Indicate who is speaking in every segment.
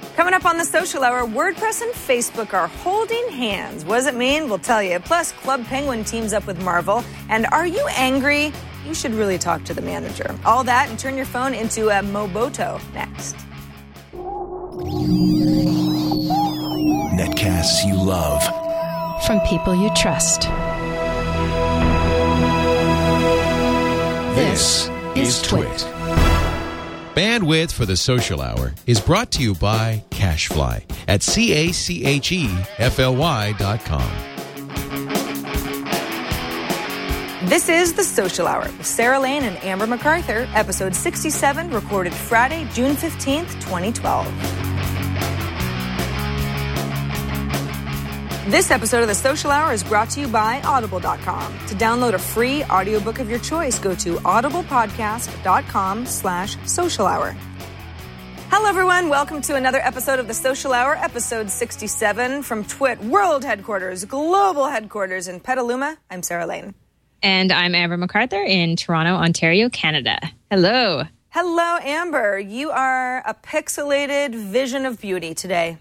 Speaker 1: Coming up on the Social Hour, WordPress and Facebook are holding hands. What does it mean? We'll tell you. Plus, Club Penguin teams up with Marvel. And are you angry? You should really talk to the manager. All that and turn your phone into a Moboto next.
Speaker 2: Netcasts you love.
Speaker 3: From people you trust.
Speaker 2: This is Twit.
Speaker 4: Bandwidth for the Social Hour is brought to you by CacheFly at CacheFly.com.
Speaker 1: This is the Social Hour with Sarah Lane and Amber MacArthur, episode 67, recorded Friday, June 15th, 2012. This episode of the Social Hour is brought to you by Audible.com. To download a free audiobook of your choice, go to audiblepodcast.com/social hour. Hello, everyone. Welcome to another episode of the Social Hour, episode 67 from Twit World Headquarters, Global Headquarters in Petaluma. I'm Sarah Lane.
Speaker 5: And I'm Amber MacArthur in Toronto, Ontario, Canada. Hello.
Speaker 1: Hello, Amber. You are a pixelated vision of beauty today.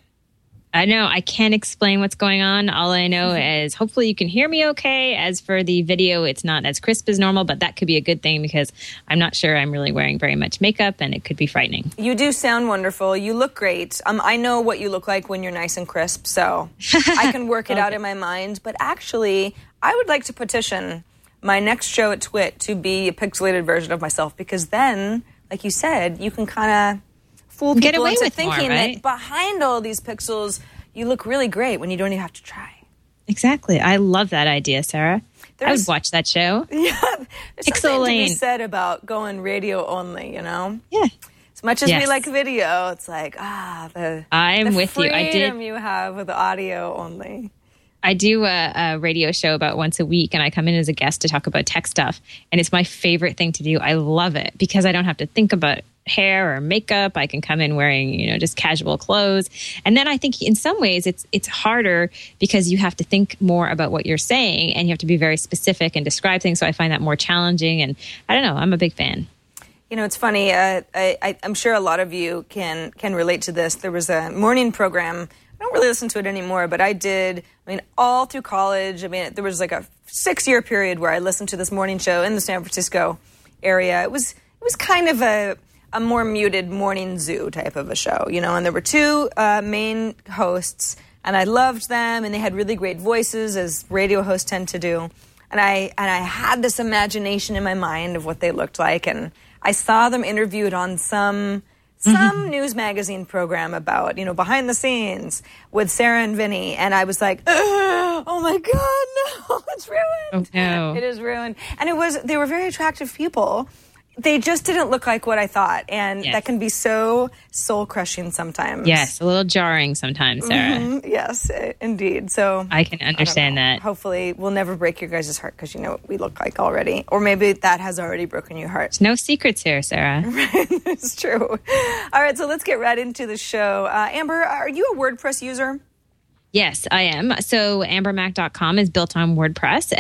Speaker 5: I know. I can't explain what's going on. All I know is hopefully you can hear me okay. As for the video, it's not as crisp as normal, but that could be a good thing because I'm not sure I'm really wearing very much makeup and it could be frightening.
Speaker 1: You do sound wonderful. You look great. I know what you look like when you're nice and crisp, so I can work it out in my mind. But actually, I would like to petition my next show at Twit to be a pixelated version of myself because then, like you said, you can kind of fool people into thinking that behind all these pixels, you look really great when you don't even have to try.
Speaker 5: Exactly. I love that idea, Sarah. I would watch that show.
Speaker 1: Yeah. There's something to be said about going radio only, you know?
Speaker 5: Yeah.
Speaker 1: As much as we like video, it's like, the freedom you have with audio only.
Speaker 5: I do a radio show about once a week, and I come in as a guest to talk about tech stuff, and it's my favorite thing to do. I love it because I don't have to think about hair or makeup. I can come in wearing, just casual clothes. And then I think in some ways it's harder because you have to think more about what you're saying and you have to be very specific and describe things. So I find that more challenging. And I don't know, I'm a big fan.
Speaker 1: It's funny. I'm sure a lot of you can relate to this. There was a morning program. I don't really listen to it anymore, but I did. All through college. There was like a 6-year period where I listened to this morning show in the San Francisco area. It was kind of a more muted morning zoo type of a show, and there were two main hosts, and I loved them, and they had really great voices, as radio hosts tend to do. And I had this imagination in my mind of what they looked like, and I saw them interviewed on some news magazine program about, behind the scenes with Sarah and Vinny, and I was like, oh my God, no, it's ruined.
Speaker 5: Oh, no.
Speaker 1: It is ruined. And they were very attractive people. They just didn't look like what I thought, and that can be so soul-crushing sometimes.
Speaker 5: Yes, a little jarring sometimes, Sarah.
Speaker 1: Mm-hmm. Yes, indeed. So
Speaker 5: I can understand that.
Speaker 1: Hopefully, we'll never break your guys' heart because you know what we look like already. Or maybe that has already broken your heart.
Speaker 5: There's no secrets here, Sarah.
Speaker 1: It's true. All right, so let's get right into the show. Amber, are you a WordPress user?
Speaker 5: Yes, I am. So ambermac.com is built on WordPress,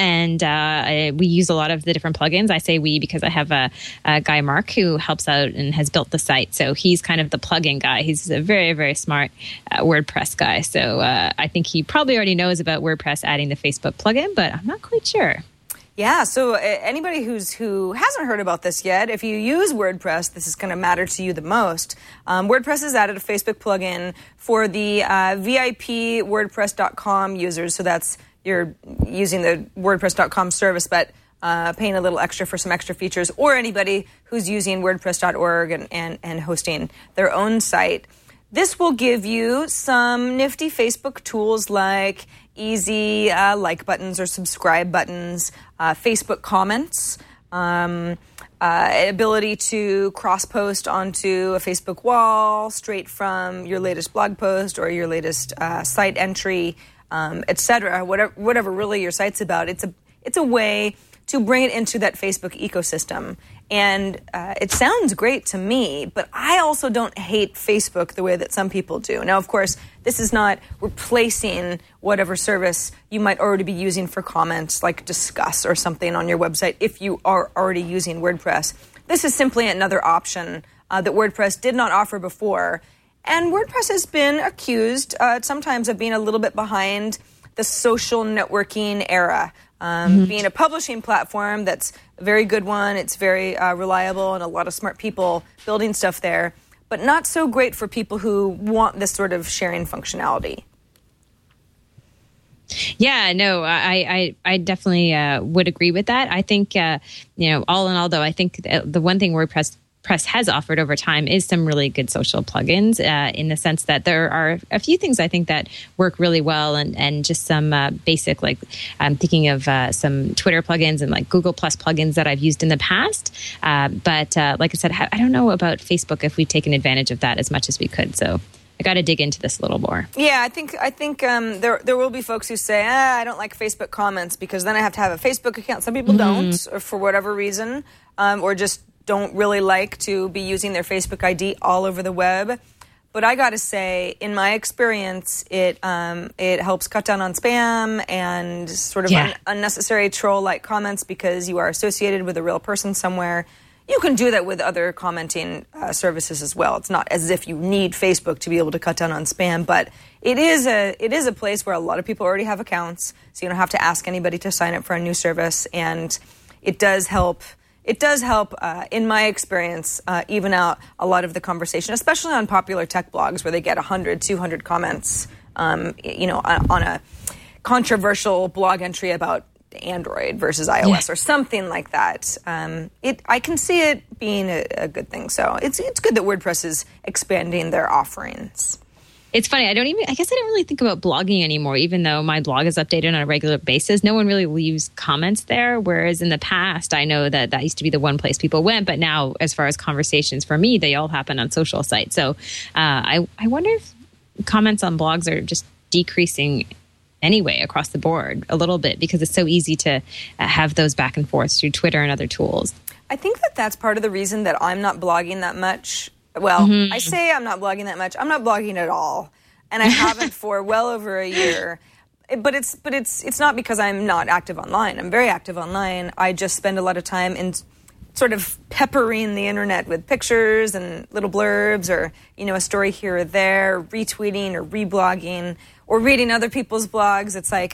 Speaker 5: and we use a lot of the different plugins. I say we because I have a guy, Mark, who helps out and has built the site. So he's kind of the plugin guy. He's a very, very smart WordPress guy. So I think he probably already knows about WordPress adding the Facebook plugin, but I'm not quite sure.
Speaker 1: Yeah, so anybody who hasn't heard about this yet, if you use WordPress, this is going to matter to you the most. WordPress has added a Facebook plugin for the VIP WordPress.com users. So that's you're using the WordPress.com service, but paying a little extra for some extra features, or anybody who's using WordPress.org and hosting their own site. This will give you some nifty Facebook tools like easy like buttons or subscribe buttons, Facebook comments, ability to cross-post onto a Facebook wall straight from your latest blog post or your latest site entry, etc. Whatever really your site's about. It's a way to bring it into that Facebook ecosystem. And it sounds great to me, but I also don't hate Facebook the way that some people do. Now, of course, this is not replacing whatever service you might already be using for comments, like Discuss or something on your website if you are already using WordPress. This is simply another option that WordPress did not offer before. And WordPress has been accused sometimes of being a little bit behind the social networking era. Being a publishing platform that's a very good one, it's very reliable, and a lot of smart people building stuff there, but not so great for people who want this sort of sharing functionality.
Speaker 5: Yeah, no, I definitely would agree with that. I think, all in all, though, I think the one thing WordPress has offered over time is some really good social plugins in the sense that there are a few things I think that work really well and just some basic, like I'm thinking of some Twitter plugins and like Google Plus plugins that I've used in the past. But like I said, I don't know about Facebook if we've taken advantage of that as much as we could. So I got to dig into this a little more.
Speaker 1: Yeah, I think there will be folks who say, I don't like Facebook comments because then I have to have a Facebook account. Some people don't, or for whatever reason, or just don't really like to be using their Facebook ID all over the web. But I got to say, in my experience, it helps cut down on spam and sort of unnecessary troll-like comments because you are associated with a real person somewhere. You can do that with other commenting services as well. It's not as if you need Facebook to be able to cut down on spam, but it is a place where a lot of people already have accounts, so you don't have to ask anybody to sign up for a new service, and it does help. It does help, in my experience, even out a lot of the conversation, especially on popular tech blogs where they get 100, 200 comments, on a controversial blog entry about Android versus iOS or something like that. I can see it being a good thing. So it's good that WordPress is expanding their offerings.
Speaker 5: It's funny. I guess I don't really think about blogging anymore, even though my blog is updated on a regular basis. No one really leaves comments there. Whereas in the past, I know that used to be the one place people went. But now, as far as conversations for me, they all happen on social sites. So I wonder if comments on blogs are just decreasing anyway across the board a little bit because it's so easy to have those back and forth through Twitter and other tools.
Speaker 1: I think that's part of the reason that I'm not blogging that much. Well, I say I'm not blogging that much. I'm not blogging at all, and I haven't for well over a year. But it's not because I'm not active online. I'm very active online. I just spend a lot of time in sort of peppering the internet with pictures and little blurbs, or a story here or there, retweeting or reblogging, or reading other people's blogs. It's like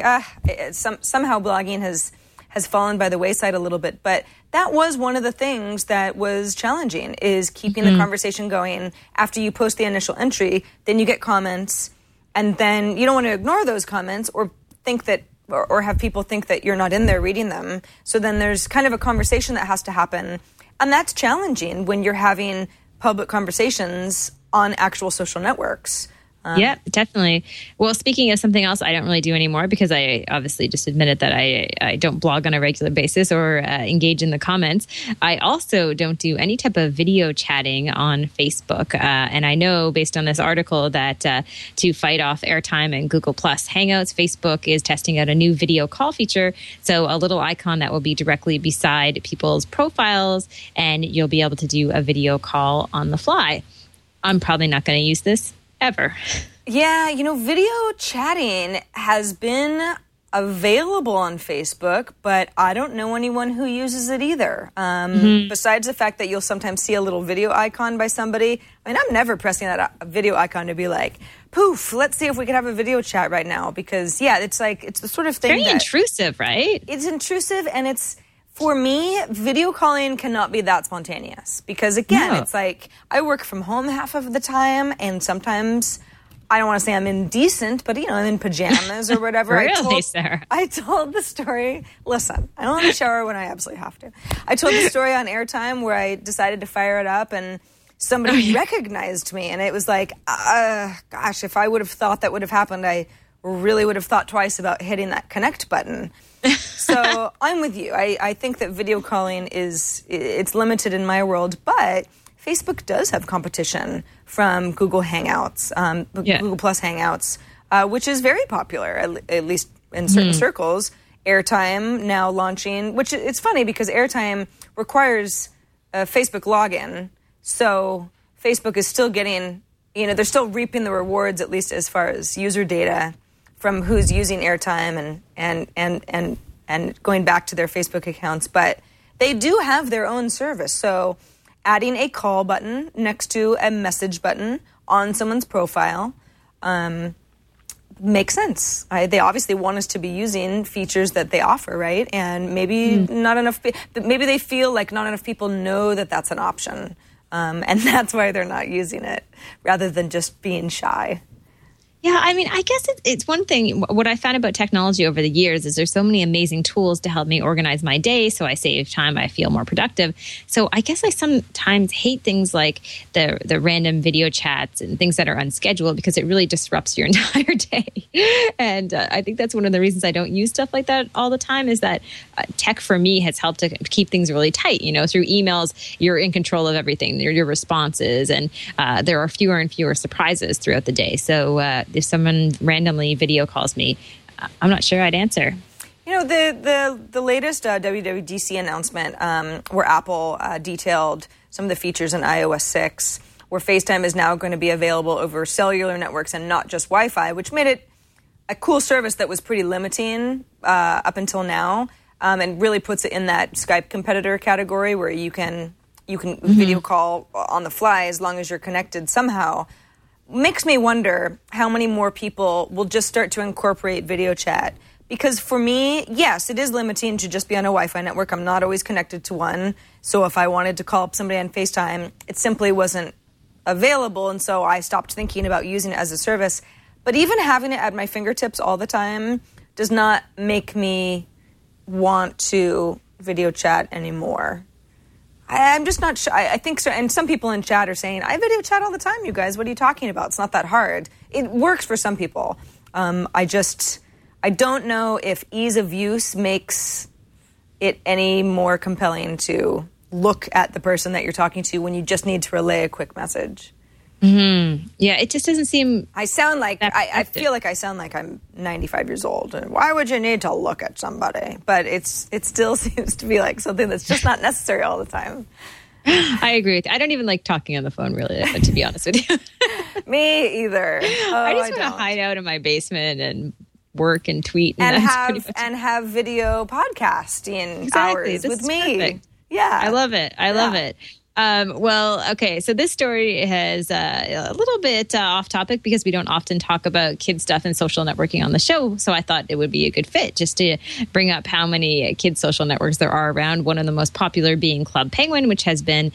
Speaker 1: somehow blogging has fallen by the wayside a little bit, but that was one of the things that was challenging, is keeping the conversation going after you post the initial entry. Then you get comments, and then you don't want to ignore those comments or think that, or have people think that you're not in there reading them. So then there's kind of a conversation that has to happen, and that's challenging when you're having public conversations on actual social networks.
Speaker 5: Yeah, definitely. Well, speaking of something else I don't really do anymore, because I obviously just admitted that I don't blog on a regular basis or engage in the comments. I also don't do any type of video chatting on Facebook. And I know based on this article that to fight off airtime and Google Plus Hangouts, Facebook is testing out a new video call feature. So a little icon that will be directly beside people's profiles, and you'll be able to do a video call on the fly. I'm probably not going to use this ever.
Speaker 1: Yeah, video chatting has been available on Facebook, but I don't know anyone who uses it either. Besides the fact that you'll sometimes see a little video icon by somebody. I mean, I'm never pressing that video icon to be like, poof, let's see if we can have a video chat right now. Because, it's the sort of thing
Speaker 5: very intrusive, right?
Speaker 1: It's intrusive, and for me, video calling cannot be that spontaneous because, again, it's like I work from home half of the time, and sometimes I don't want to say I'm indecent, but, I'm in pajamas or whatever.
Speaker 5: Really, Sarah?
Speaker 1: I told the story. Listen, I only shower when I absolutely have to. I told the story on airtime where I decided to fire it up, and somebody recognized me, and it was like, gosh, if I would have thought that would have happened, I really would have thought twice about hitting that connect button. So I'm with you. I think that video calling it's limited in my world, but Facebook does have competition from Google Hangouts, Google Plus Hangouts, which is very popular, at least in certain circles. Airtime now launching, which it's funny because Airtime requires a Facebook login, so Facebook is still getting, they're still reaping the rewards, at least as far as user data from who's using Airtime and going back to their Facebook accounts. But they do have their own service. So adding a call button next to a message button on someone's profile makes sense. They obviously want us to be using features that they offer, right? And maybe not enough. Maybe they feel like not enough people know that that's an option, and that's why they're not using it, rather than just being shy.
Speaker 5: Yeah, I mean, I guess it's one thing. What I found about technology over the years is there's so many amazing tools to help me organize my day, so I save time, I feel more productive. So I guess I sometimes hate things like the random video chats and things that are unscheduled, because it really disrupts your entire day. And I think that's one of the reasons I don't use stuff like that all the time, is that tech for me has helped to keep things really tight. You know, through emails, you're in control of everything, your responses, and there are fewer and fewer surprises throughout the day. So if someone randomly video calls me, I'm not sure I'd answer.
Speaker 1: You know, the latest WWDC announcement, where Apple detailed some of the features in iOS 6, where FaceTime is now going to be available over cellular networks and not just Wi-Fi, which made it a cool service that was pretty limiting up until now, and really puts it in that Skype competitor category where you can video call on the fly as long as you're connected somehow. Makes me wonder how many more people will just start to incorporate video chat. Because for me, yes, it is limiting to just be on a Wi-Fi network. I'm not always connected to one. So if I wanted to call up somebody on FaceTime, it simply wasn't available. And so I stopped thinking about using it as a service. But even having it at my fingertips all the time does not make me want to video chat anymore. I'm just not sure. I think so. And some people in chat are saying, I video chat all the time, you guys. What are you talking about? It's not that hard. It works for some people. I don't know if ease of use makes it any more compelling to look at the person that you're talking to when you just need to relay a quick message.
Speaker 5: Mm-hmm. Yeah, it just doesn't seem...
Speaker 1: I feel like I sound like I'm 95 years old. And why would you need to look at somebody? But it still seems to be like something that's just not necessary all the time.
Speaker 5: I agree with you. I don't even like talking on the phone, really, to be honest with you.
Speaker 1: Me either.
Speaker 5: I just want to hide out in my basement and work and tweet. And
Speaker 1: have video podcasting hours with me.
Speaker 5: Perfect.
Speaker 1: Yeah.
Speaker 5: I love it. I love it. Well, okay. So this story is a little bit off topic because we don't often talk about kid stuff and social networking on the show. So I thought it would be a good fit just to bring up how many kid social networks there are around. One of the most popular being Club Penguin, which has been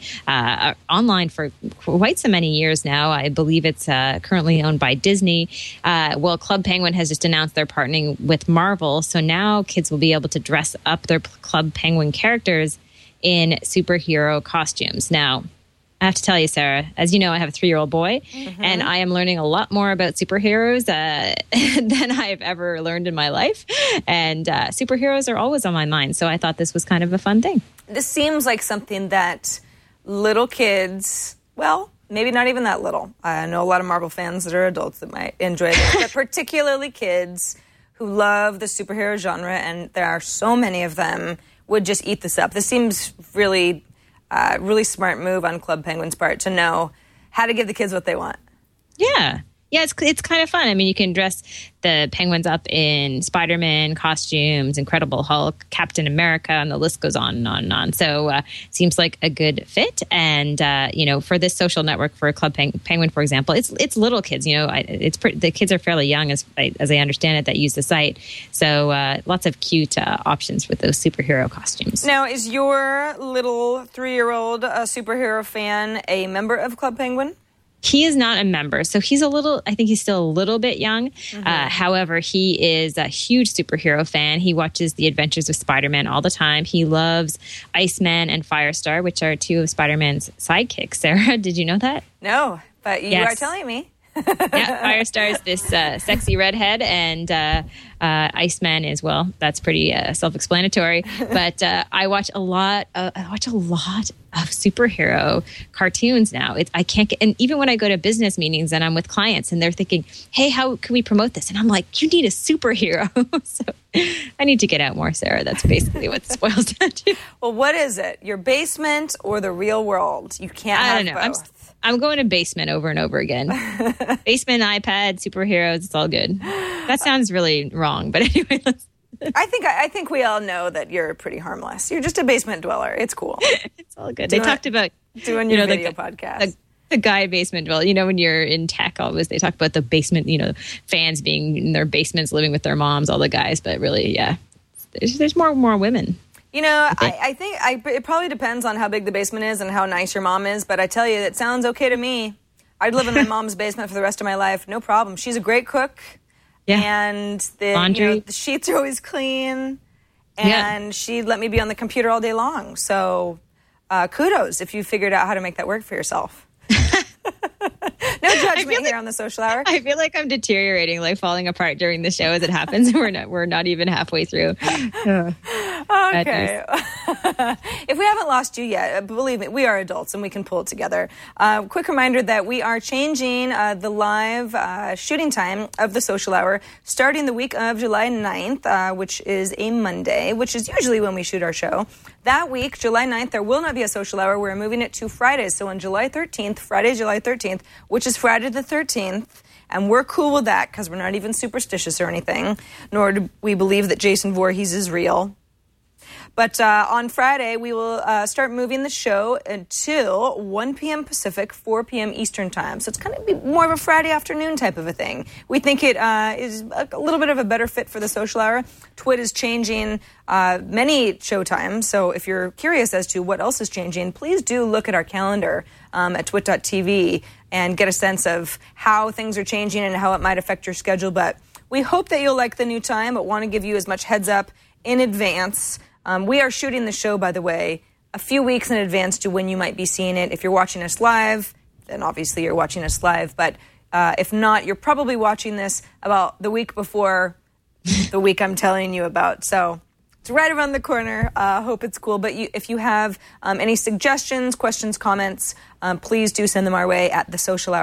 Speaker 5: online for quite so many years now. I believe it's currently owned by Disney. Well, Club Penguin has just announced they're partnering with Marvel. So now kids will be able to dress up their Club Penguin characters in superhero costumes. Now, I have to tell you, Sarah, as you know, I have a 3-year-old boy, and I am learning a lot more about superheroes than I have ever learned in my life. And superheroes are always on my mind, so I thought this was kind of a fun thing.
Speaker 1: This seems like something that little kids, well, maybe not even that little. I know a lot of Marvel fans that are adults that might enjoy this, but particularly kids who love the superhero genre, and there are so many of them, would just eat this up. This seems really, really smart move on Club Penguin's part to know how to give the kids what they want.
Speaker 5: Yeah. Yeah, it's kind of fun. I mean, you can dress the penguins up in Spider-Man costumes, Incredible Hulk, Captain America, and the list goes on and on and on. So it seems like a good fit. And, for this social network for Club Penguin, for example, it's little kids. The kids are fairly young, as I understand it, that use the site. So lots of cute options with those superhero costumes.
Speaker 1: Now, is your little 3-year-old superhero fan a member of Club Penguin?
Speaker 5: He is not a member, so I think he's still a little bit young. However, he is a huge superhero fan. He watches The Adventures of Spider-Man all the time. He loves Iceman and Firestar, which are 2 of Spider-Man's sidekicks. Sarah, did you know that?
Speaker 1: No, but you are telling me.
Speaker 5: Yeah, Firestar is this sexy redhead, and Iceman is, well, that's pretty self-explanatory. But I watch a lot of superhero cartoons now. I can't get, and even when I go to business meetings and I'm with clients and they're thinking, "Hey, how can we promote this?" And I'm like, "You need a superhero." So I need to get out more, Sarah. That's basically what this boils down to.
Speaker 1: Well, what is it? Your basement or the real world? You can't have both.
Speaker 5: I'm going to basement over and over again. Basement, iPad, superheroes, it's all good. That sounds really wrong, but anyway,
Speaker 1: I think we all know that you're pretty harmless. You're just a basement dweller. It's cool.
Speaker 5: It's all good. They talked about
Speaker 1: doing your video podcast.
Speaker 5: the guy basement. Well, when you're in tech, always they talk about the basement, fans being in their basements, living with their moms, all the guys. But really, yeah, there's more women.
Speaker 1: I think it probably depends on how big the basement is and how nice your mom is. But I tell you, it sounds okay to me. I'd live in my mom's basement for the rest of my life. No problem. She's a great cook. Yeah. And the sheets are always clean. And she'd let me be on the computer all day long. So kudos if you figured out how to make that work for yourself. No judgment here on the Social Hour.
Speaker 5: I feel like I'm deteriorating, like falling apart during the show as it happens. We're not even halfway through.
Speaker 1: Okay. If we haven't lost you yet, believe me, we are adults and we can pull it together. Quick reminder that we are changing the live shooting time of the Social Hour starting the week of July 9th, which is a Monday, which is usually when we shoot our show. That week, July 9th, there will not be a Social Hour. We're moving it to Fridays. So on July 13th, Friday, July 13th, which is Friday the 13th, and we're cool with that because we're not even superstitious or anything, nor do we believe that Jason Voorhees is real. But on Friday, we will start moving the show until 1 p.m. Pacific, 4 p.m. Eastern time. So it's going to be more of a Friday afternoon type of a thing. We think it is a little bit of a better fit for the Social Hour. Twit is changing many show times. So if you're curious as to what else is changing, please do look at our calendar at twit.tv and get a sense of how things are changing and how it might affect your schedule. But we hope that you'll like the new time, but want to give you as much heads up in advance. We are shooting the show, by the way, a few weeks in advance to when you might be seeing it. If you're watching us live, then obviously you're watching us live. But if not, you're probably watching this about the week before the week I'm telling you about. So it's right around the corner. Hope it's cool. But if you have any suggestions, questions, comments, please do send them our way at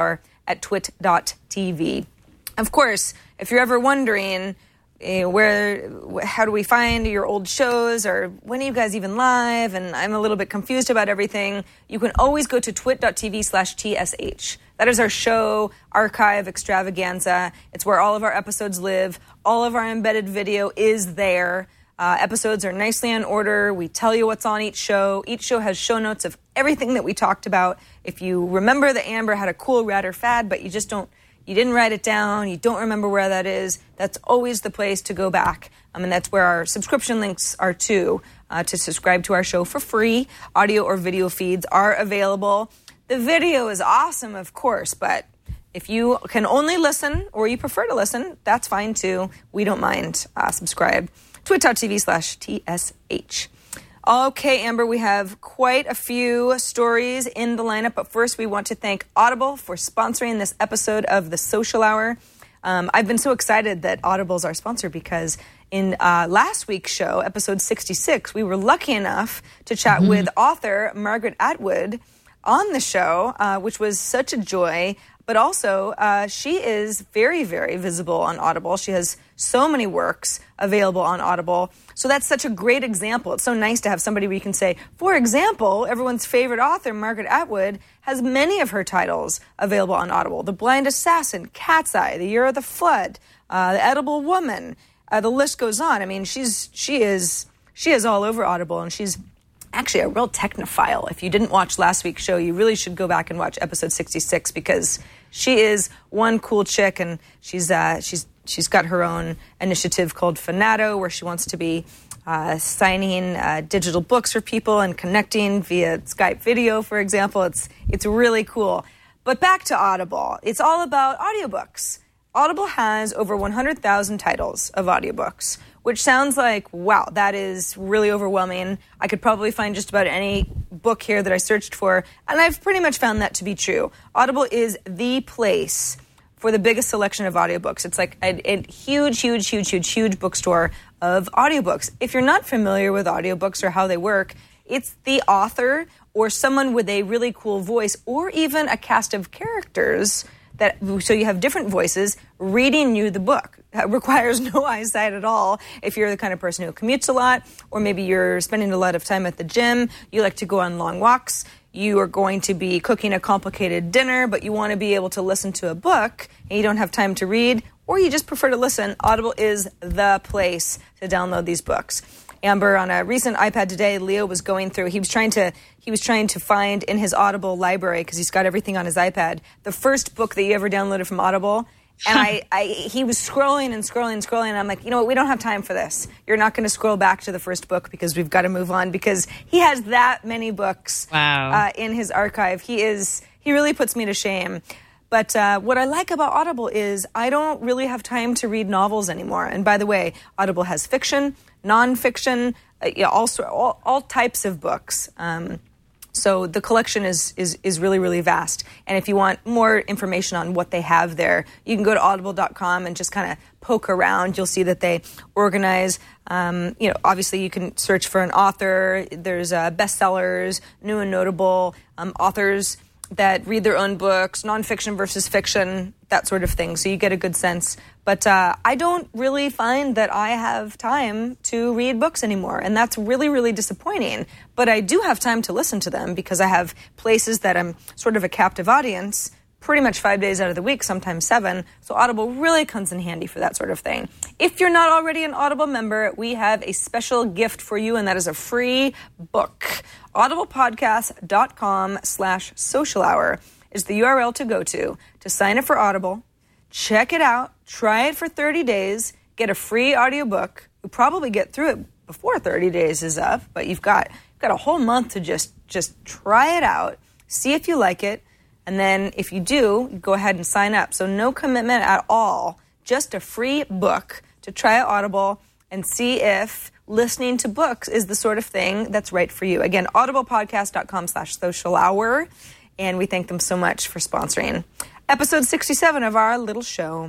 Speaker 1: thesocialhour@twit.tv. Of course, if you're ever wondering how do we find your old shows, or when are you guys even live, and I'm a little bit confused about everything, you can always go to twit.tv/TSH. That is our show archive extravaganza. It's where all of our episodes live. All of our embedded video is there. Episodes are nicely in order. We tell you what's on each show. Each show has show notes of everything that we talked about. If you remember that Amber had a cool rad or fad, but you didn't write it down, you don't remember where that is, that's always the place to go back. And that's where our subscription links are too, to subscribe to our show for free. Audio or video feeds are available. The video is awesome, of course, but if you can only listen or you prefer to listen, that's fine too. We don't mind. Subscribe. twit.tv/TSH. Okay, Amber, we have quite a few stories in the lineup, but first we want to thank Audible for sponsoring this episode of The Social Hour. I've been so excited that Audible is our sponsor because in last week's show, episode 66, we were lucky enough to chat with author Margaret Atwood on the show, which was such a joy. But also, she is very, very visible on Audible. She has so many works available on Audible. So that's such a great example. It's so nice to have somebody where you can say, for example, everyone's favorite author, Margaret Atwood, has many of her titles available on Audible. The Blind Assassin, Cat's Eye, The Year of the Flood, The Edible Woman. The list goes on. I mean, she is all over Audible, and she's actually a real technophile. If you didn't watch last week's show, you really should go back and watch episode 66 because she is one cool chick, and she's got her own initiative called Fanato, where she wants to be signing digital books for people and connecting via Skype video, for example. It's really cool. But back to Audible. It's all about audiobooks. Audible has over 100,000 titles of audiobooks, which sounds like, wow, that is really overwhelming. I could probably find just about any book here that I searched for, and I've pretty much found that to be true. Audible is the place for the biggest selection of audiobooks. It's like a huge bookstore of audiobooks. If you're not familiar with audiobooks or how they work, it's the author or someone with a really cool voice or even a cast of characters so you have different voices reading you the book. It requires no eyesight at all. If you're the kind of person who commutes a lot, or maybe you're spending a lot of time at the gym, you like to go on long walks, you are going to be cooking a complicated dinner, but you want to be able to listen to a book, and you don't have time to read, or you just prefer to listen, Audible is the place to download these books. Amber, on a recent iPad Today, Leo was going through, he was trying to find in his Audible library, because he's got everything on his iPad, the first book that you ever downloaded from Audible. And he was scrolling and scrolling and scrolling, and I'm like, you know what, we don't have time for this. You're not going to scroll back to the first book because we've got to move on, because he has that many books in his archive. He really puts me to shame. But what I like about Audible is I don't really have time to read novels anymore. And by the way, Audible has fiction, nonfiction, all types of books. So the collection is really, really vast. And if you want more information on what they have there, you can go to audible.com and just kind of poke around. You'll see that they organize, obviously you can search for an author. There's bestsellers, new and notable, authors that read their own books, nonfiction versus fiction, that sort of thing. So you get a good sense. But I don't really find that I have time to read books anymore. And that's really, really disappointing. But I do have time to listen to them because I have places that I'm sort of a captive audience pretty much 5 days out of the week, sometimes 7. So Audible really comes in handy for that sort of thing. If you're not already an Audible member, we have a special gift for you, and that is a free book. audiblepodcast.com/social hour is the URL to go to sign up for Audible, check it out, try it for 30 days, get a free audiobook. You'll probably get through it before 30 days is up, but you've got a whole month to just try it out, see if you like it, and then if you do, go ahead and sign up. So no commitment at all, just a free book to try out Audible and see if listening to books is the sort of thing that's right for you. Again, audiblepodcast.com/social hour. And we thank them so much for sponsoring episode 67 of our little show.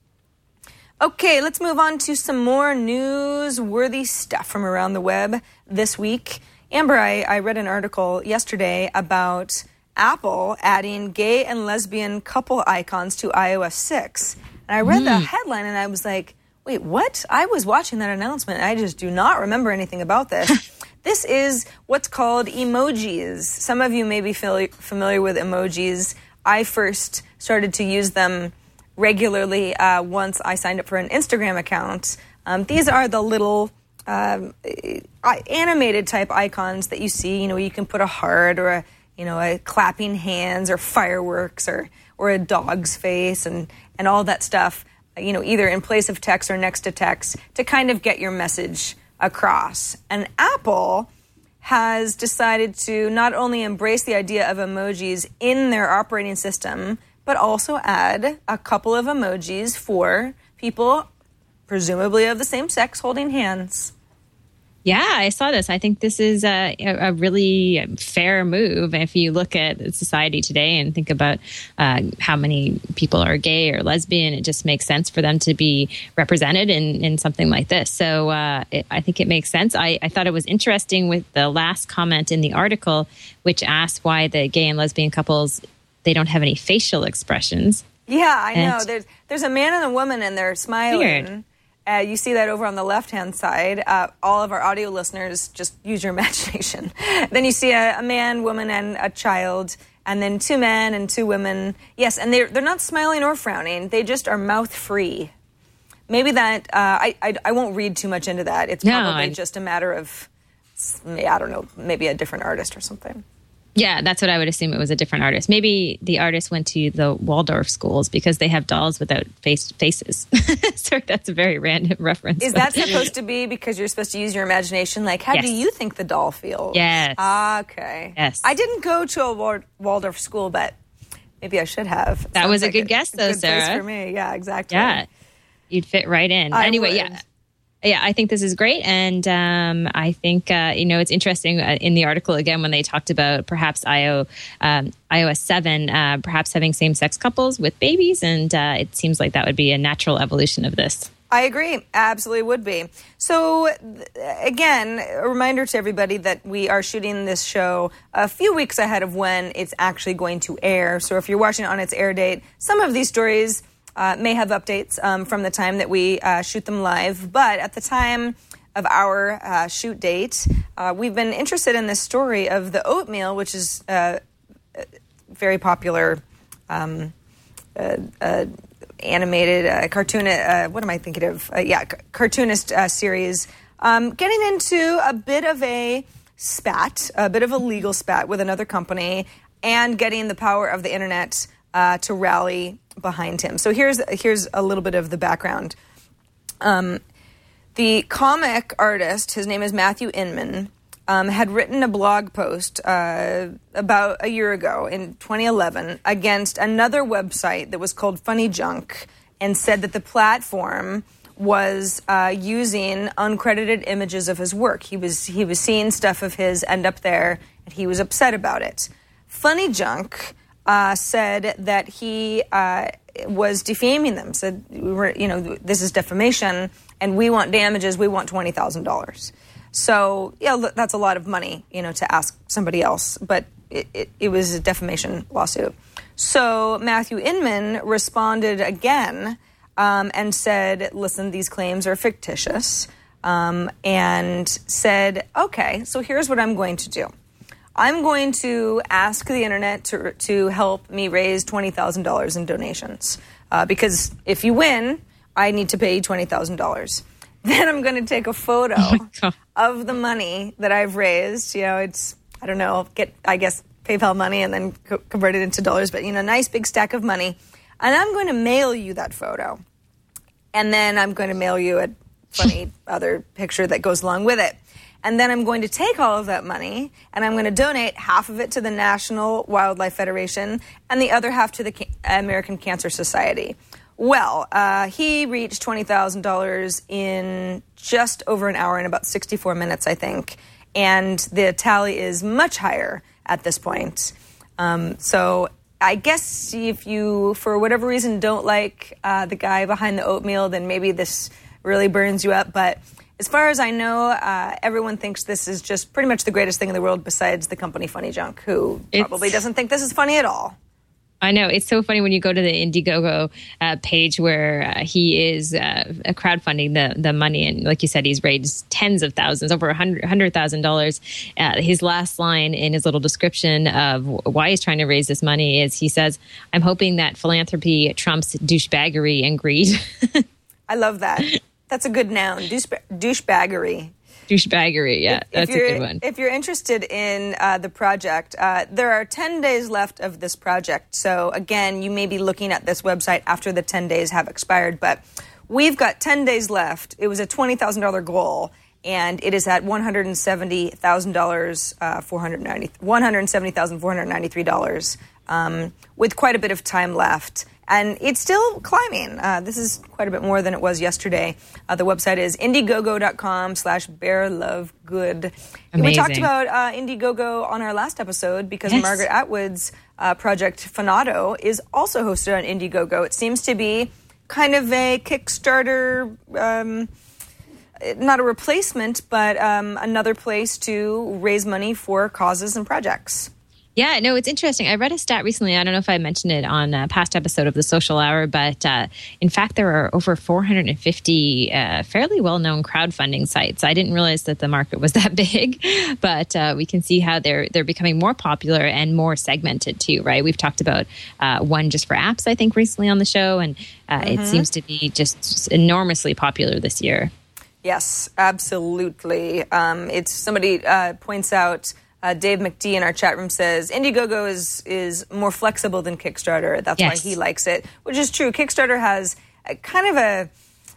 Speaker 1: Okay, let's move on to some more newsworthy stuff from around the web this week. Amber, I read an article yesterday about Apple adding gay and lesbian couple icons to iOS 6. And I read the headline and I was like, wait, what? I was watching that announcement and I just do not remember anything about this. This is what's called emojis. Some of you may be familiar with emojis. I first started to use them regularly once I signed up for an Instagram account. These are the little animated type icons that you see. You know, you can put a heart or a clapping hands or fireworks or a dog's face and all that stuff, either in place of text or next to text to kind of get your message across. And Apple has decided to not only embrace the idea of emojis in their operating system, but also add a couple of emojis for people presumably of the same sex holding hands.
Speaker 5: Yeah, I saw this. I think this is a really fair move. If you look at society today and think about how many people are gay or lesbian, it just makes sense for them to be represented in something like this. So I think it makes sense. I thought it was interesting with the last comment in the article, which asked why the gay and lesbian couples, they don't have any facial expressions.
Speaker 1: Yeah, I know. There's a man and a woman and they're smiling.
Speaker 5: Weird.
Speaker 1: You see that over on the left-hand side. All of our audio listeners, just use your imagination. Then you see a man, woman, and a child, and then 2 men and 2 women. Yes, and they're not smiling or frowning. They just are mouth-free. Maybe that, I won't read too much into that. It's probably just a matter of, I don't know, maybe a different artist or something.
Speaker 5: Yeah, that's what I would assume. It was a different artist. Maybe the artist went to the Waldorf schools because they have dolls without faces. Sorry, that's a very random reference.
Speaker 1: Is that supposed to be because you're supposed to use your imagination? Like, how do you think the doll feels?
Speaker 5: Yes.
Speaker 1: Okay.
Speaker 5: Yes.
Speaker 1: I didn't go to a Waldorf school, but maybe I should have.
Speaker 5: That was a good guess, though, Sarah.
Speaker 1: Place for me. Yeah, exactly.
Speaker 5: Yeah, you'd fit right in. Anyway, yeah, I think this is great. And I think, it's interesting in the article, again, when they talked about perhaps iOS 7, perhaps having same-sex couples with babies. And it seems like that would be a natural evolution of this.
Speaker 1: I agree. Absolutely would be. So, again, a reminder to everybody that we are shooting this show a few weeks ahead of when it's actually going to air. So if you're watching it on its air date, some of these stories may have updates from the time that we shoot them live. But at the time of our shoot date, we've been interested in this story of the oatmeal, which is very popular animated cartoon. What am I thinking of? Cartoonist series getting into a bit of a spat, a bit of a legal spat with another company, and getting the power of the internet to rally behind him. So here's a little bit of the background. The comic artist, his name is Matthew Inman, had written a blog post about a year ago in 2011 against another website that was called Funny Junk, and said that the platform was using uncredited images of his work. He was seeing stuff of his end up there, and he was upset about it. Funny Junk said that he was defaming them. Said, this is defamation, and we want damages. We want $20,000. So that's a lot of money, to ask somebody else. But it was a defamation lawsuit. So Matthew Inman responded again and said, listen, these claims are fictitious, and said, okay, so here's what I'm going to do. I'm going to ask the internet to help me raise $20,000 in donations, because if you win, I need to pay you $20,000. Then I'm going to take a photo of the money that I've raised. It's, I don't know, get, I guess, PayPal money and then convert it into dollars, but, nice big stack of money. And I'm going to mail you that photo. And then I'm going to mail you a funny other picture that goes along with it. And then I'm going to take all of that money and I'm going to donate half of it to the National Wildlife Federation and the other half to the American Cancer Society. Well, he reached $20,000 in just over an hour, in about 64 minutes, I think. And the tally is much higher at this point. So I guess if you, for whatever reason, don't like the guy behind the oatmeal, then maybe this really burns you up. But as far as I know, everyone thinks this is just pretty much the greatest thing in the world besides the company Funny Junk, who probably doesn't think this is funny at all.
Speaker 5: I know. It's so funny when you go to the Indiegogo page where he is crowdfunding the money. And like you said, he's raised tens of thousands, over $100,000. His last line in his little description of why he's trying to raise this money is he says, I'm hoping that philanthropy trumps douchebaggery and greed.
Speaker 1: I love that. That's a good noun, douchebaggery.
Speaker 5: Douchebaggery, yeah, that's a good one.
Speaker 1: If you're interested in the project, there are 10 days left of this project. So again, you may be looking at this website after the 10 days have expired, but we've got 10 days left. It was a $20,000 goal, and it is at $170,493, with quite a bit of time left. And it's still climbing. This is quite a bit more than it was yesterday. The website is Indiegogo.com/bearlovegood. We talked about Indiegogo on our last episode because Margaret Atwood's project Finado is also hosted on Indiegogo. It seems to be kind of a Kickstarter, not a replacement, but another place to raise money for causes and projects.
Speaker 5: Yeah, no, it's interesting. I read a stat recently. I don't know if I mentioned it on a past episode of The Social Hour, but in fact, there are over 450 fairly well-known crowdfunding sites. I didn't realize that the market was that big, but we can see how they're becoming more popular and more segmented too, right? We've talked about one just for apps, I think, recently on the show, and it seems to be just enormously popular this year.
Speaker 1: Yes, absolutely. It's somebody points out. Dave McD in our chat room says Indiegogo is more flexible than Kickstarter. That's why he likes it, which is true. Kickstarter has kind of a,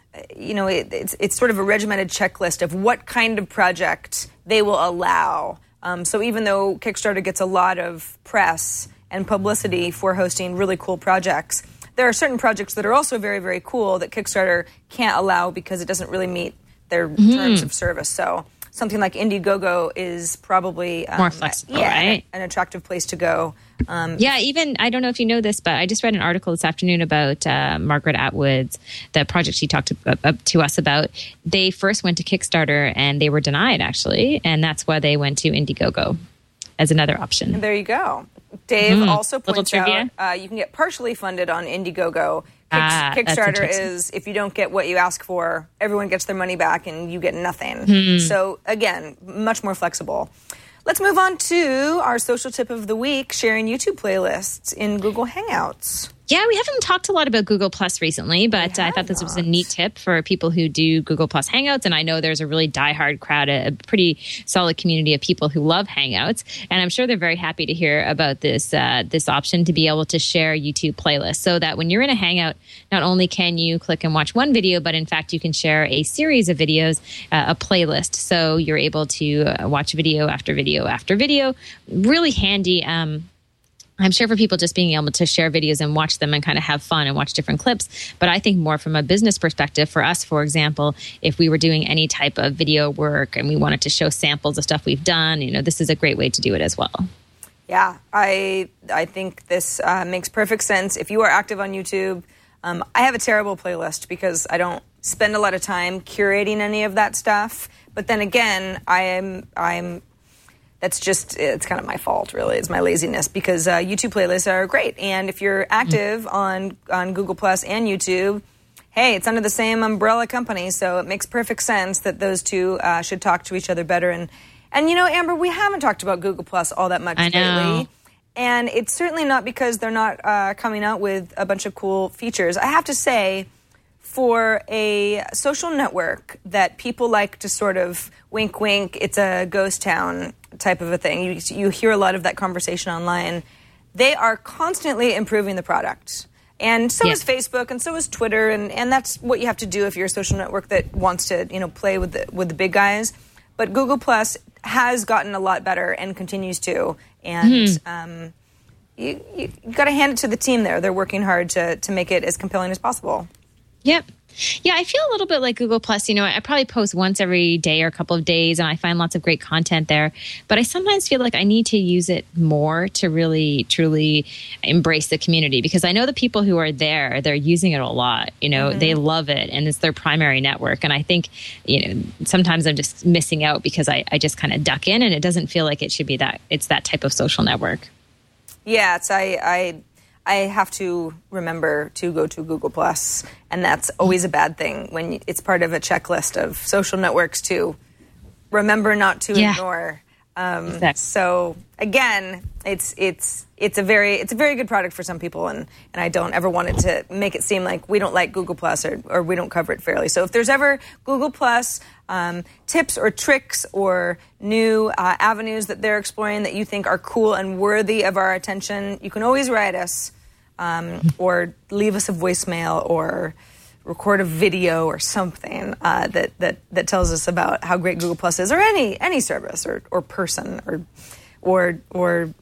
Speaker 1: it's sort of a regimented checklist of what kind of project they will allow. So even though Kickstarter gets a lot of press and publicity for hosting really cool projects, there are certain projects that are also very, very cool that Kickstarter can't allow because it doesn't really meet their terms of service. So something like Indiegogo is probably
Speaker 5: more flexible, right?
Speaker 1: An attractive place to go.
Speaker 5: Even, I don't know if you know this, but I just read an article this afternoon about Margaret Atwood's, the project she talked to us about. They first went to Kickstarter and they were denied, actually. And that's why they went to Indiegogo as another option.
Speaker 1: And there you go. Dave also points out you can get partially funded on Indiegogo. Kickstarter is if you don't get what you ask for, everyone gets their money back and you get nothing. So again, much more flexible. Let's move on to our social tip of the week, sharing YouTube playlists in Google Hangouts.
Speaker 5: Yeah, we haven't talked a lot about Google Plus recently, but I thought this was a neat tip for people who do Google Plus Hangouts. And I know there's a really diehard crowd, a pretty solid community of people who love Hangouts. And I'm sure they're very happy to hear about this option to be able to share YouTube playlists, so that when you're in a Hangout, not only can you click and watch one video, but in fact, you can share a series of videos, a playlist. So you're able to watch video after video after video. Really handy. I'm sure for people just being able to share videos and watch them and kind of have fun and watch different clips. But I think more from a business perspective, for us, for example, if we were doing any type of video work and we wanted to show samples of stuff we've done, this is a great way to do it as well.
Speaker 1: Yeah, I think this makes perfect sense. If you are active on YouTube, I have a terrible playlist because I don't spend a lot of time curating any of that stuff. But then again, it's kind of my fault, really. It's my laziness, because YouTube playlists are great. And if you're active on Google Plus and YouTube, hey, it's under the same umbrella company, so it makes perfect sense that those two should talk to each other better. And Amber, we haven't talked about Google Plus all that much lately. And it's certainly not because they're not coming out with a bunch of cool features. I have to say, for a social network that people like to sort of wink, wink, it's a ghost town type of a thing. You hear a lot of that conversation online. They are constantly improving the product. And so is Facebook, and so is Twitter, and that's what you have to do if you're a social network that wants to, play with the big guys. But Google Plus has gotten a lot better and continues to. And you got to hand it to the team there. They're working hard to make it as compelling as possible.
Speaker 5: Yep. Yeah, I feel a little bit like Google Plus. I probably post once every day or a couple of days, and I find lots of great content there. But I sometimes feel like I need to use it more to really, truly embrace the community, because I know the people who are there, they're using it a lot. They love it, and it's their primary network. And I think, sometimes I'm just missing out because I just kind of duck in, and it doesn't feel like it should be it's that type of social network.
Speaker 1: Yeah, I have to remember to go to Google Plus, and that's always a bad thing when it's part of a checklist of social networks to remember not to ignore. Exactly. So again, it's a very good product for some people, and I don't ever want it to make it seem like we don't like Google Plus or we don't cover it fairly. So if there's ever Google Plus tips or tricks or new avenues that they're exploring that you think are cool and worthy of our attention, you can always write us or leave us a voicemail or record a video or something that tells us about how great Google Plus is, or any service or person or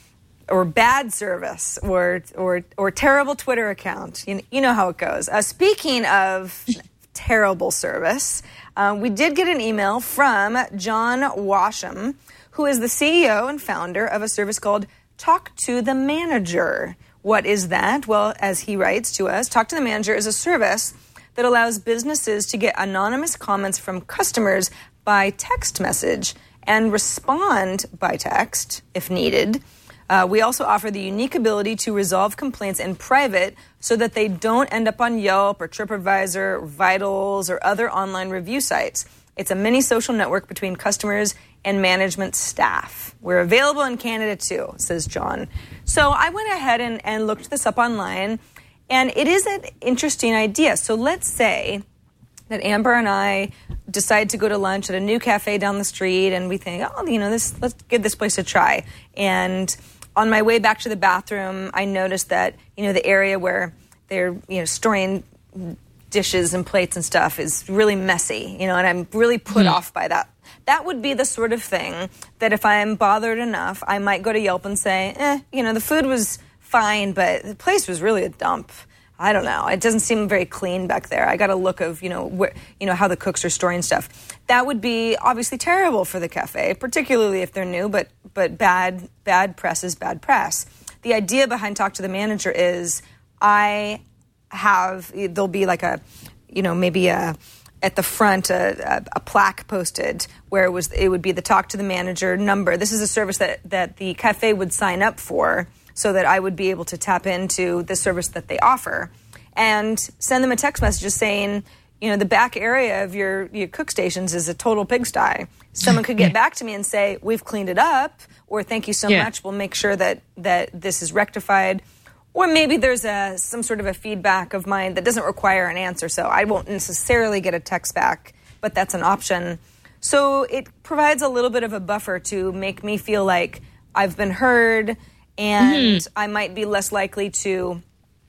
Speaker 1: bad service or terrible Twitter account. You know how it goes. Speaking of terrible service, we did get an email from John Washam, who is the CEO and founder of a service called Talk to the Manager. What is that? Well, as he writes to us, Talk to the Manager is a service that allows businesses to get anonymous comments from customers by text message and respond by text if needed. We also offer the unique ability to resolve complaints in private so that they don't end up on Yelp or TripAdvisor, or Vitals, or other online review sites. It's a mini social network between customers and management staff. We're available in Canada too, says John. So I went ahead and looked this up online, and it is an interesting idea. So let's say that Amber and I decide to go to lunch at a new cafe down the street, and we think, let's give this place a try. And on my way back to the bathroom, I noticed that, the area where they're, storing dishes and plates and stuff is really messy, and I'm really put off by that. That would be the sort of thing that if I'm bothered enough, I might go to Yelp and say, the food was fine, but the place was really a dump. I don't know. It doesn't seem very clean back there. I got a look of, how the cooks are storing stuff. That would be obviously terrible for the cafe, particularly if they're new, but bad press is bad press. The idea behind Talk to the Manager is there'll be like at the front a plaque posted where it would be the Talk to the Manager number. This is a service that the cafe would sign up for, so that I would be able to tap into the service that they offer and send them a text message just saying, the back area of your cook stations is a total pigsty. Someone could get back to me and say, we've cleaned it up, or thank you so much. We'll make sure that this is rectified. Or maybe there's some sort of a feedback of mine that doesn't require an answer, so I won't necessarily get a text back, but that's an option. So it provides a little bit of a buffer to make me feel like I've been heard, and I might be less likely to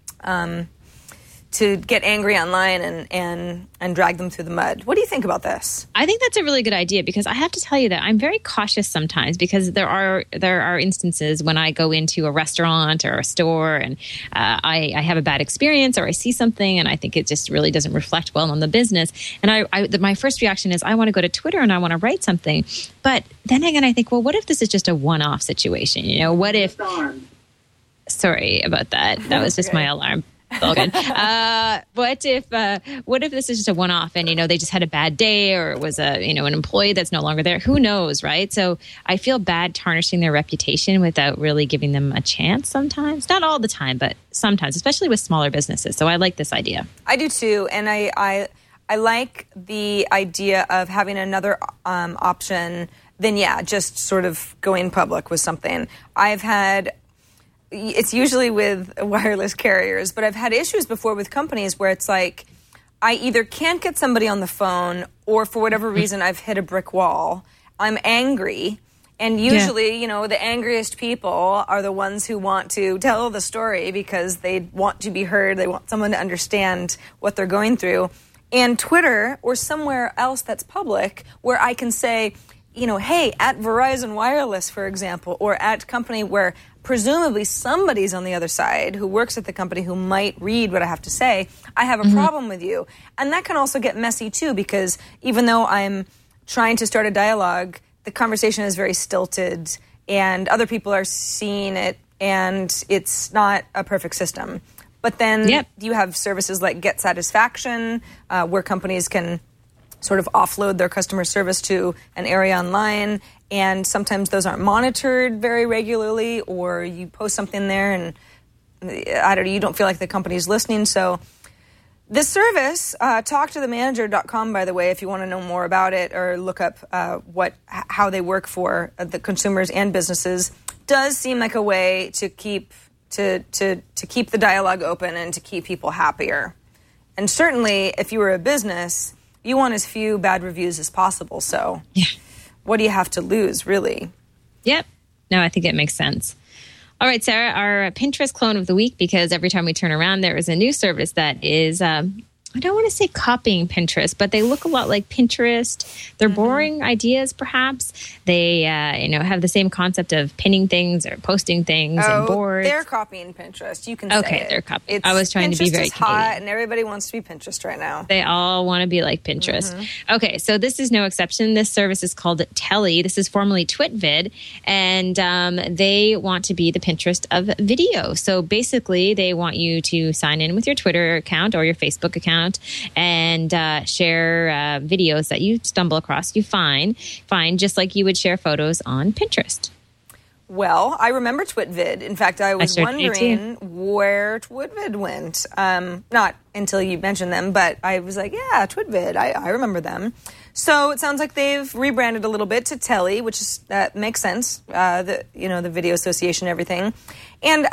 Speaker 1: get angry online and drag them through the mud. What do you think about this?
Speaker 5: I think that's a really good idea, because I have to tell you that I'm very cautious sometimes, because there are instances when I go into a restaurant or a store and I have a bad experience, or I see something and I think it just really doesn't reflect well on the business. And my first reaction is I want to go to Twitter and I want to write something. But then again, I think, well, what if this is just a one-off situation? You know, what if... Sorry about that. That was just my alarm. All good. What if this is just a one-off and, they just had a bad day, or it was an employee that's no longer there? Who knows, right? So I feel bad tarnishing their reputation without really giving them a chance sometimes. Not all the time, but sometimes, especially with smaller businesses. So I like this idea.
Speaker 1: I do too. And I like the idea of having another option than, just sort of going public with something. It's usually with wireless carriers, but I've had issues before with companies where it's like I either can't get somebody on the phone, or for whatever reason I've hit a brick wall. I'm angry, and usually, the angriest people are the ones who want to tell the story because they want to be heard. They want someone to understand what they're going through. And Twitter or somewhere else that's public where I can say, hey, at Verizon Wireless, for example, or at company where presumably somebody's on the other side who works at the company who might read what I have to say, I have a problem with you. And that can also get messy too, because even though I'm trying to start a dialogue, the conversation is very stilted and other people are seeing it and it's not a perfect system. But then you have services like Get Satisfaction, where companies can sort of offload their customer service to an area online, and sometimes those aren't monitored very regularly, or you post something there and you don't feel like the company's listening. So this service, talktothemanager.com, by the way, if you want to know more about it or look up how they work for the consumers and businesses, does seem like a way to keep the dialogue open and to keep people happier. And certainly, if you were a business, you want as few bad reviews as possible. So what do you have to lose, really? Yep.
Speaker 5: No, I think it makes sense. All right, Sarah, our Pinterest clone of the week, because every time we turn around, there is a new service that is, I don't want to say copying Pinterest, but they look a lot like Pinterest. They're boring ideas, perhaps. They, have the same concept of pinning things or posting things and boards.
Speaker 1: They're copying Pinterest. You can say
Speaker 5: Okay,
Speaker 1: it.
Speaker 5: They're copying. I was trying to be very
Speaker 1: Pinterest is hot, and everybody wants to be Pinterest right now.
Speaker 5: They all want to be like Pinterest. Okay, so this is no exception. This service is called Telly. This is formerly TwitVid, and they want to be the Pinterest of video. So basically, they want you to sign in with your Twitter account or your Facebook account and share videos that you stumble across, you find just like you would share photos on Pinterest.
Speaker 1: Well, I remember TwitVid. In fact, I was wondering where TwitVid went. Not until you mentioned them, but I was like, yeah, TwitVid. I remember them. So it sounds like they've rebranded a little bit to Telly, which is that makes sense. The Video Association, everything, and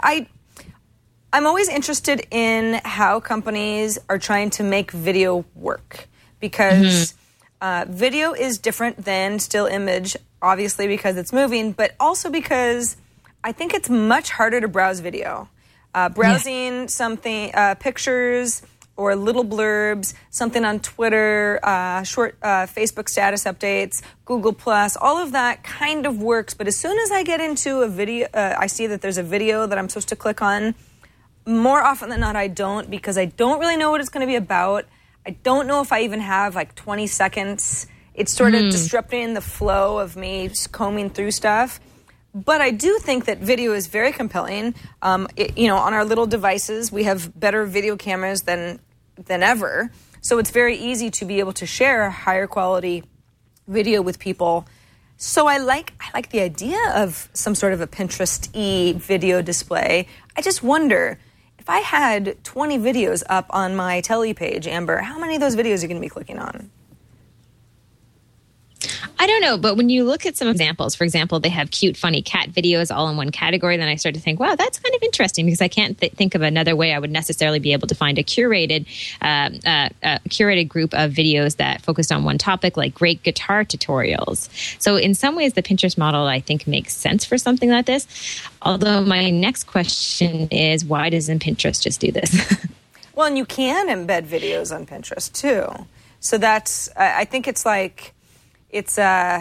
Speaker 1: I'm always interested in how companies are trying to make video work, because video is different than still image, obviously because it's moving, but also because I think it's much harder to browse video. Browsing something, pictures or little blurbs, something on Twitter, short Facebook status updates, Google+, all of that kind of works. But as soon as I get into a video, I see that there's a video that I'm supposed to click on, more often than not, I don't, because I don't really know what it's going to be about. I don't know if I even have 20 seconds. It's sort of disrupting the flow of me combing through stuff. But I do think that video is very compelling. On our little devices, we have better video cameras than ever. So it's very easy to be able to share higher quality video with people. So I like the idea of some sort of a Pinterest-y video display. I just wonder, if I had 20 videos up on my Telly page, Amber, how many of those videos are you going to be clicking on?
Speaker 5: I don't know, but when you look at some examples, for example, they have cute, funny cat videos all in one category, then I start to think, wow, that's kind of interesting because I can't think of another way I would necessarily be able to find a curated group of videos that focused on one topic, like great guitar tutorials. So in some ways, the Pinterest model, I think, makes sense for something like this. Although my next question is, why doesn't Pinterest just do this?
Speaker 1: Well, and you can embed videos on Pinterest too. So that's, I think it's like, it's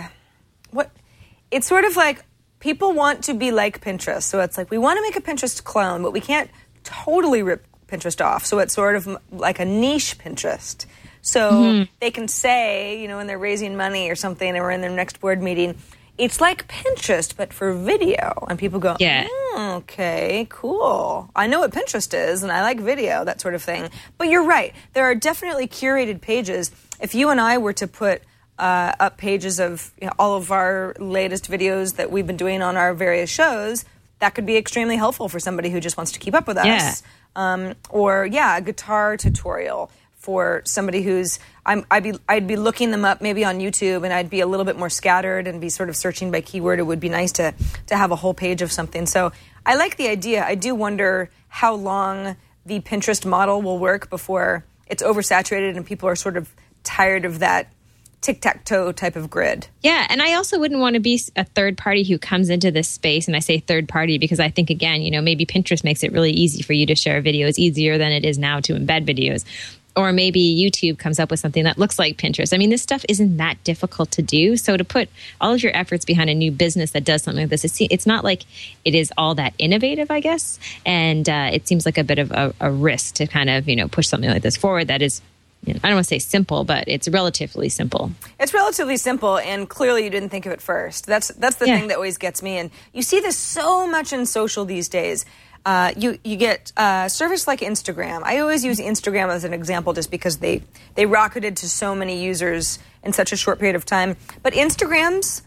Speaker 1: sort of like people want to be like Pinterest. So it's like we want to make a Pinterest clone, but we can't totally rip Pinterest off. So it's sort of like a niche Pinterest. So they can say, when they're raising money or something and we're in their next board meeting, it's like Pinterest, but for video. And people go, okay, cool. I know what Pinterest is, and I like video, that sort of thing. But you're right. There are definitely curated pages. If you and I were to put up pages of all of our latest videos that we've been doing on our various shows, that could be extremely helpful for somebody who just wants to keep up with us. Or a guitar tutorial for somebody who's I'd be looking them up maybe on YouTube, and I'd be a little bit more scattered and be sort of searching by keyword. It would be nice to have a whole page of something. So I like the idea. I do wonder how long the Pinterest model will work before it's oversaturated and people are sort of tired of that tic-tac-toe type of grid.
Speaker 5: Yeah, and I also wouldn't want to be a third party who comes into this space, and I say third party because I think, again, maybe Pinterest makes it really easy for you to share videos, easier than it is now to embed videos. Or maybe YouTube comes up with something that looks like Pinterest. I mean, this stuff isn't that difficult to do. So to put all of your efforts behind a new business that does something like this, it's not like it is all that innovative, I guess. And it seems like a bit of a risk to kind of, push something like this forward that is, I don't want to say simple, but it's relatively simple.
Speaker 1: It's relatively simple, and clearly you didn't think of it first. That's the thing that always gets me. And you see this so much in social these days. You get service like Instagram. I always use Instagram as an example just because they rocketed to so many users in such a short period of time. But Instagram's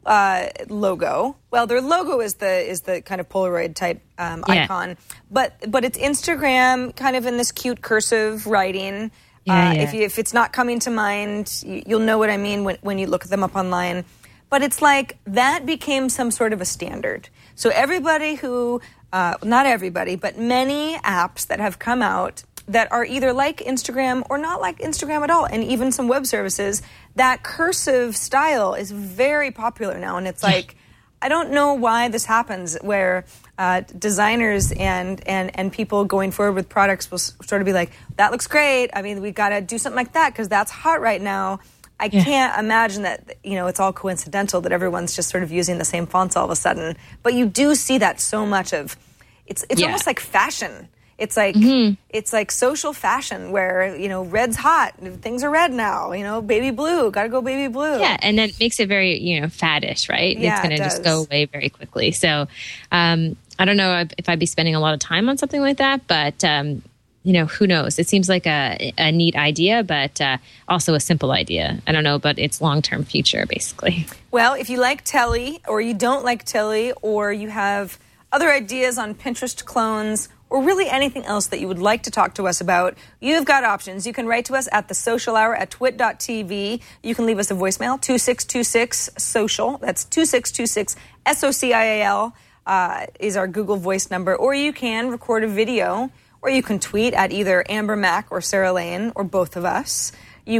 Speaker 1: logo, well, their logo is the kind of Polaroid type icon, but it's Instagram kind of in this cute cursive writing. If it's not coming to mind, you'll know what I mean when you look them up online. But it's like that became some sort of a standard. So everybody who not everybody, but many apps that have come out that are either like Instagram or not like Instagram at all, and even some web services, that cursive style is very popular now. And it's like, I don't know why this happens, where designers and people going forward with products will sort of be like, that looks great. I mean, we got to do something like that because that's hot right now. I can't imagine that, it's all coincidental that everyone's just sort of using the same fonts all of a sudden. But you do see that so much of, it's almost like fashion. It's like it's like social fashion where, red's hot. Things are red now, baby blue, got to go baby blue.
Speaker 5: Yeah, and then it makes it very, faddish, right?
Speaker 1: Yeah,
Speaker 5: it's going to just go away very quickly. So I don't know if I'd be spending a lot of time on something like that, but who knows? It seems like a neat idea, but also a simple idea. I don't know, but it's long-term future, basically.
Speaker 1: Well, if you like Telly, or you don't like Telly, or you have other ideas on Pinterest clones, or really anything else that you would like to talk to us about, you've got options. You can write to us at the Social Hour at twit.tv. You can leave us a voicemail, 2626-SOCIAL. That's 2626 SOCIAL is our Google Voice number. Or you can record a video, or you can tweet at either Amber Mack or Sarah Lane, or both of us. You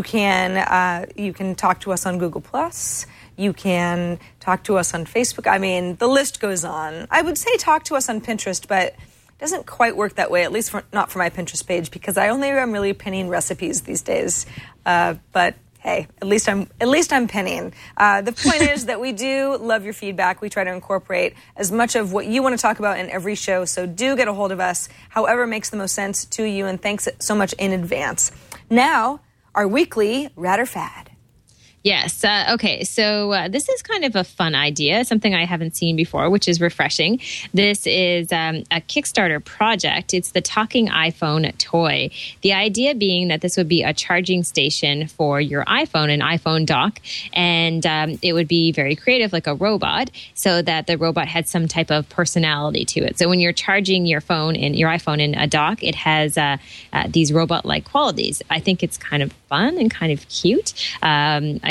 Speaker 1: can talk to us on Google+. You can talk to us on Facebook. I mean, the list goes on. I would say talk to us on Pinterest, but it doesn't quite work that way, at least not for my Pinterest page, because I only am really pinning recipes these days. But hey, at least I'm pinning. The point is that we do love your feedback. We try to incorporate as much of what you want to talk about in every show. So do get a hold of us, however makes the most sense to you. And thanks so much in advance. Now, our weekly Rad or Fad.
Speaker 5: Yes. Okay. So this is kind of a fun idea, something I haven't seen before, which is refreshing. This is a Kickstarter project. It's the Talking iPhone toy. The idea being that this would be a charging station for your iPhone, an iPhone dock, and it would be very creative, like a robot, so that the robot had some type of personality to it. So when you're charging your iPhone in a dock, it has these robot-like qualities. I think it's kind of fun and kind of cute.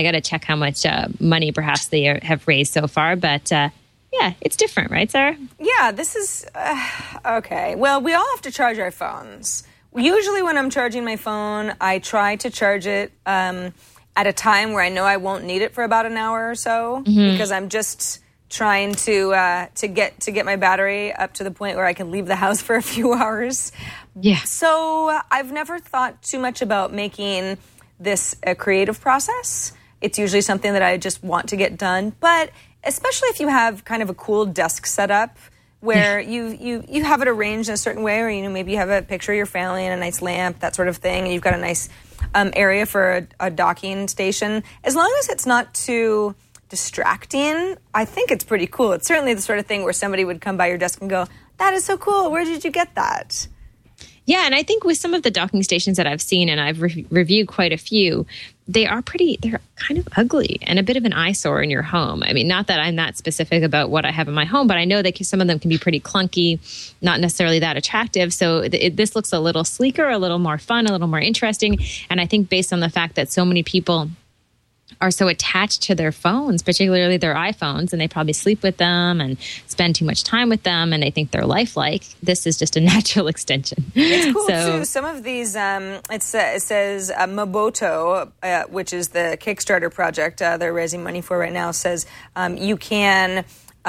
Speaker 5: I got to check how much money perhaps they have raised so far. But yeah, it's different, right, Sarah?
Speaker 1: Yeah, this is okay. Well, we all have to charge our phones. Usually when I'm charging my phone, I try to charge it at a time where I know I won't need it for about an hour or so, because I'm just trying to get my battery up to the point where I can leave the house for a few hours.
Speaker 5: Yeah.
Speaker 1: So I've never thought too much about making this a creative process. It's usually something that I just want to get done, but especially if you have kind of a cool desk setup where you have it arranged in a certain way, or maybe you have a picture of your family and a nice lamp, that sort of thing, and you've got a nice area for a docking station. As long as it's not too distracting, I think it's pretty cool. It's certainly the sort of thing where somebody would come by your desk and go, "That is so cool. Where did you get that?"
Speaker 5: Yeah, and I think with some of the docking stations that I've seen, and I've reviewed quite a few, they're kind of ugly and a bit of an eyesore in your home. I mean, not that I'm that specific about what I have in my home, but I know that some of them can be pretty clunky, not necessarily that attractive. So this looks a little sleeker, a little more fun, a little more interesting. And I think based on the fact that so many people are so attached to their phones, particularly their iPhones, and they probably sleep with them and spend too much time with them, and they think they're lifelike. This is just a natural extension.
Speaker 1: It's cool, too. Some of these, it says Moboto, which is the Kickstarter project they're raising money for right now, says you can...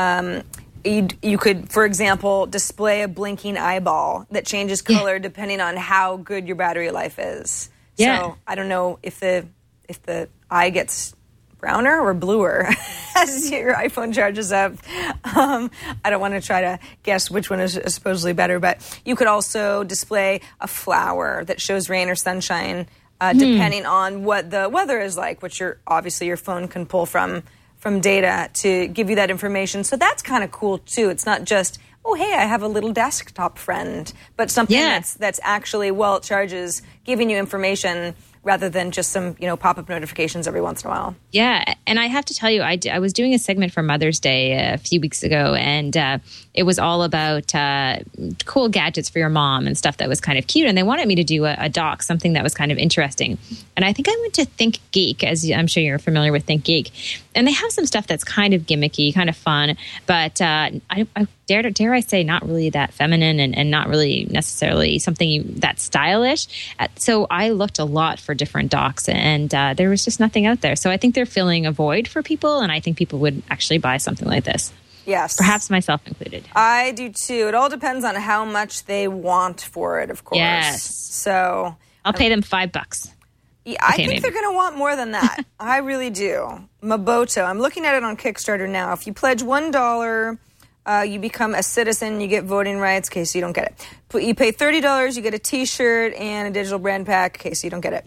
Speaker 1: You could, for example, display a blinking eyeball that changes color depending on how good your battery life is.
Speaker 5: Yeah.
Speaker 1: So I don't know if the eye gets browner or bluer as your iPhone charges up. I don't want to try to guess which one is supposedly better, but you could also display a flower that shows rain or sunshine depending on what the weather is like, which obviously your phone can pull from data to give you that information. So that's kind of cool too. It's not just, oh, hey, I have a little desktop friend, but something that's actually, while it charges, giving you information rather than just some, pop-up notifications every once in a while.
Speaker 5: Yeah, and I have to tell you, I was doing a segment for Mother's Day a few weeks ago, and it was all about cool gadgets for your mom and stuff that was kind of cute, and they wanted me to do a doc, something that was kind of interesting. And I think I went to Think Geek, as I'm sure you're familiar with Think Geek, and they have some stuff that's kind of gimmicky, kind of fun, but I dare I say, not really that feminine and not really necessarily something that's stylish. So I looked a lot for different docs, and there was just nothing out there. So I think they're filling a void for people, and I think people would actually buy something like this.
Speaker 1: Yes.
Speaker 5: Perhaps myself included.
Speaker 1: I do too. It all depends on how much they want for it, of course.
Speaker 5: Yes.
Speaker 1: So
Speaker 5: I'll pay them $5.
Speaker 1: Yeah, I think they're going to want more than that. I really do. Moboto. I'm looking at it on Kickstarter now. If you pledge $1, you become a citizen, you get voting rights, in case you don't get it. But you pay $30, you get a T-shirt and a digital brand pack, in case you don't get it.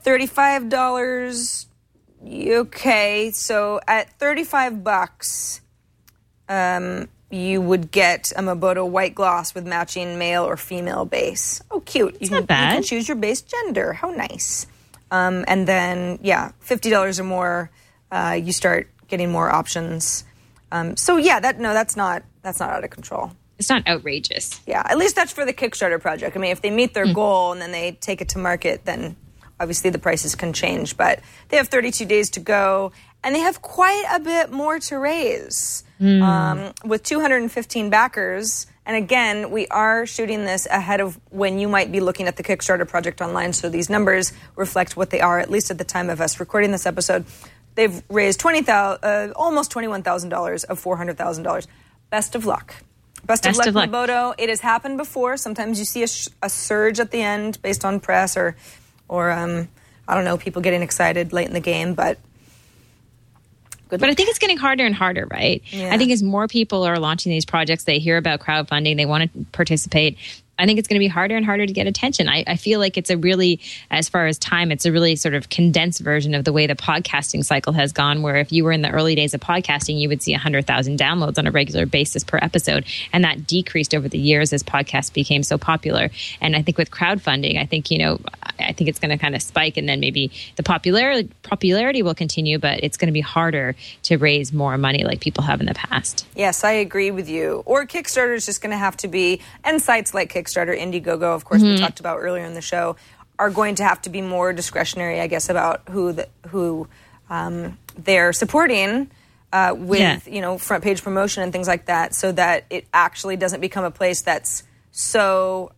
Speaker 1: $35, okay. So at $35, you would get a Moboto white gloss with matching male or female base. Oh, cute.
Speaker 5: Not bad.
Speaker 1: You can choose your base gender. How nice. And then, $50 or more, you start getting more options. That's not out of control.
Speaker 5: It's not outrageous.
Speaker 1: Yeah, at least that's for the Kickstarter project. I mean, if they meet their goal and then they take it to market, then obviously the prices can change. But they have 32 days to go, and they have quite a bit more to raise. With 215 backers. And again, we are shooting this ahead of when you might be looking at the Kickstarter project online, so these numbers reflect what they are, at least at the time of us recording this episode. They've raised almost $21,000 of $400,000. Best of luck. Best of luck, Moboto. It has happened before. Sometimes you see a surge at the end based on press or I don't know, people getting excited late in the game, but good luck.
Speaker 5: But I think it's getting harder and harder, right?
Speaker 1: Yeah.
Speaker 5: I think as more people are launching these projects, they hear about crowdfunding, they want to participate. I think it's going to be harder and harder to get attention. I feel like it's a really, as far as time, it's a really sort of condensed version of the way the podcasting cycle has gone, where if you were in the early days of podcasting, you would see 100,000 downloads on a regular basis per episode. And that decreased over the years as podcasts became so popular. And I think with crowdfunding, I think it's going to kind of spike, and then maybe the popularity will continue, but it's going to be harder to raise more money like people have in the past.
Speaker 1: Yes, I agree with you. Or Kickstarter is just going to have to be, and sites like Kickstarter, Indiegogo, of course, we talked about earlier in the show, are going to have to be more discretionary, I guess, about who they're supporting with front page promotion and things like that, so that it actually doesn't become a place that's so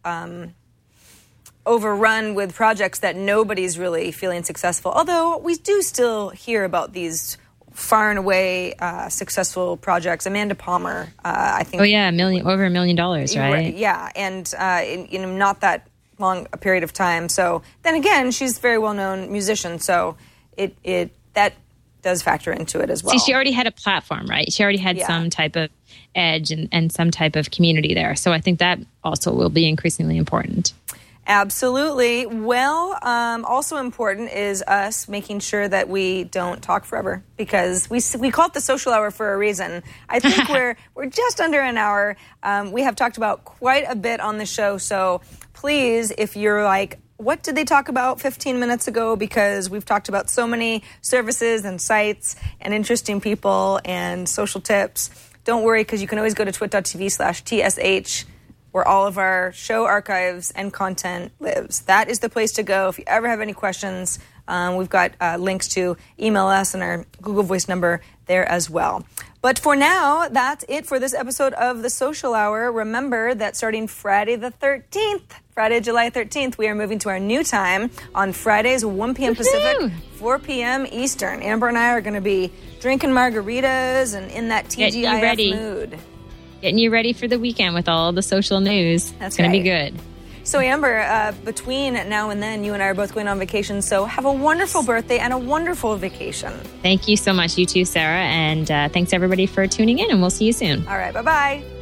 Speaker 1: overrun with projects that nobody's really feeling successful. Although we do still hear about these far and away successful projects. Amanda Palmer, I think.
Speaker 5: Oh yeah, over $1 million, right?
Speaker 1: Yeah, and in not that long a period of time. So then again, she's a very well-known musician, so it that does factor into it as well.
Speaker 5: See, she already had a platform, right? She already had some type of edge and some type of community there. So I think that also will be increasingly important.
Speaker 1: Absolutely. Well, also important is us making sure that we don't talk forever, because we call it the social hour for a reason. I think we're just under an hour. We have talked about quite a bit on the show, so please, if you're like, what did they talk about 15 minutes ago? Because we've talked about so many services and sites and interesting people and social tips. Don't worry, because you can always go to twit.tv/TSH, where all of our show archives and content lives. That is the place to go if you ever have any questions. We've got links to email us and our Google Voice number there as well. But for now, that's it for this episode of The Social Hour. Remember that starting Friday the 13th, Friday, July 13th, we are moving to our new time on Fridays, 1 p.m. Pacific, 4 p.m. Eastern. Amber and I are going to be drinking margaritas and in that TGIF mood.
Speaker 5: Getting you ready for the weekend with all the social news.
Speaker 1: That's
Speaker 5: It's going to be good.
Speaker 1: So, Amber, between now and then, you and I are both going on vacation, so have a wonderful birthday and a wonderful vacation.
Speaker 5: Thank you so much. You too, Sarah. And thanks, everybody, for tuning in, and we'll see you soon.
Speaker 1: All right, bye-bye.